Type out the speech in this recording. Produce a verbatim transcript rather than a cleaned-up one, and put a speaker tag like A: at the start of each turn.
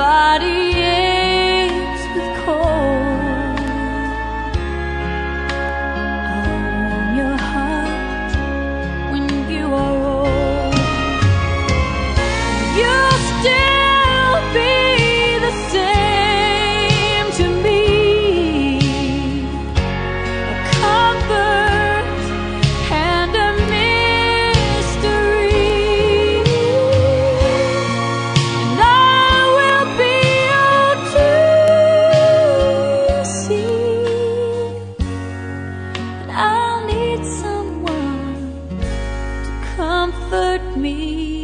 A: body aches with cold. I'll warm your heart when you are old. You'll still be the same to me, a comfort and a mystery. And I will be your see. And I'll need someone to comfort me.